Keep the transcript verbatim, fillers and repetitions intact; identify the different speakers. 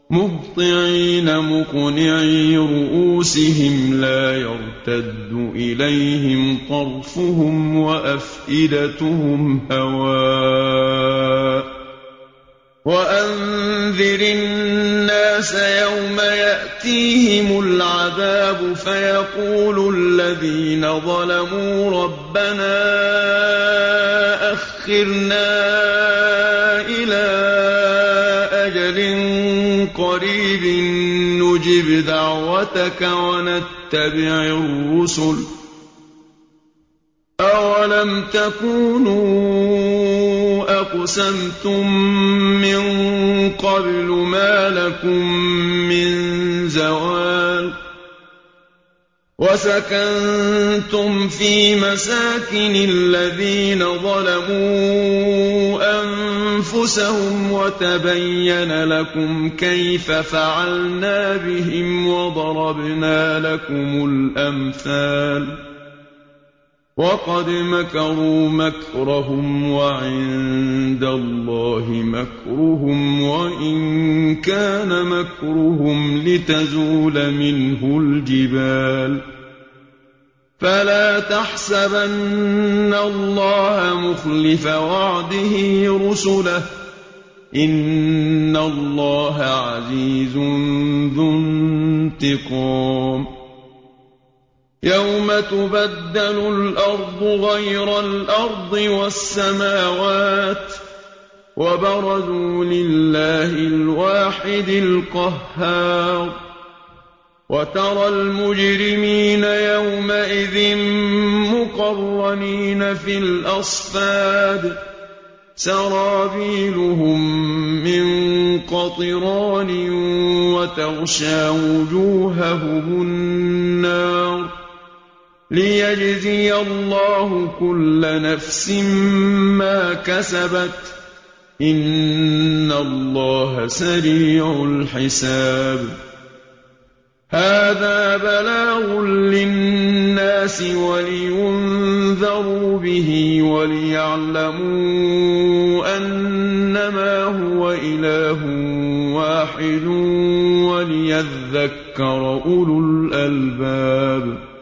Speaker 1: مهطعين مقنعي رؤوسهم لا يرتد إليهم طرفهم وأفئدتهم هواء وأنذر الناس يوم يأتيهم العذاب فيقول الذين ظلموا ربنا أخرنا إلى أجل قريب نجب دعوتك ونتبع الرسل أولم تكونوا أقسمتم من قبل ما لكم من زوال وسكنتم في مساكن الذين ظلموا أنفسهم وتبين لكم كيف فعلنا بهم وضربنا لكم الأمثال وقد مكروا مكرهم وعند الله مكرهم وإن كان مكرهم لتزول منه الجبال فلا تحسبن الله مخلف وعده رسله إن الله عزيز ذو انتقام يوم تبدل الأرض غير الأرض والسماوات وبرزوا لله الواحد القهار وترى المجرمين يومئذ مقرنين في الأصفاد سرابيلهم من قطران وتغشى وجوههم النار ليجزي الله كل نفس ما كسبت إن الله سريع الحساب هذا بلاغ للناس ولينذروا به وليعلموا أنما هو إله واحد وليذكر أولو الألباب